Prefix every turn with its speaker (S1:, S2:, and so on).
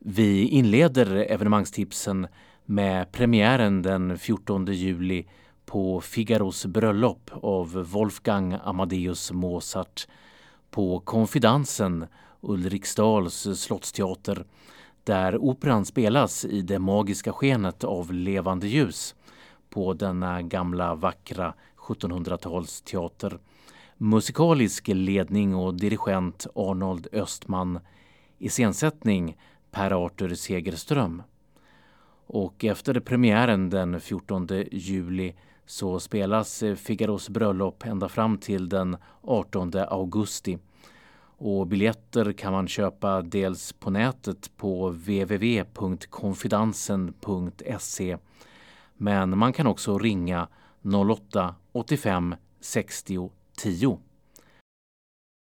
S1: Vi inleder evenemangstipsen med premiären den 14 juli på Figaros bröllop av Wolfgang Amadeus Mozart på Konfidansen, Ulriksdals slottsteater, där operan spelas i det magiska skenet av levande ljus på denna gamla vackra 1700-talsteater. Musikalisk ledning och dirigent Arnold Östman, iscensättning Per Arthur Segerström. Och efter premiären den 14 juli så spelas Figaros bröllop ända fram till den 18 augusti. Och biljetter kan man köpa dels på nätet på www.konfidansen.se, men man kan också ringa 08 85 60 10.